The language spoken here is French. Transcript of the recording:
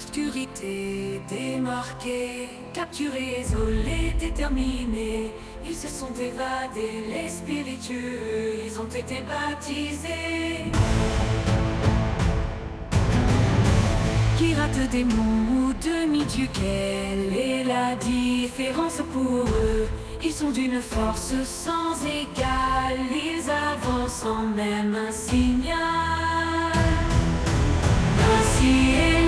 l'obscurité, démarqués, capturés, isolés, déterminés. Ils se sont évadés, les spiritueux, ils ont été baptisés. Pirates, démons ou demi-dieux, quelle est la différence pour eux? Ils sont d'une force sans égale, ils avancent sans même un signal. Ainsi est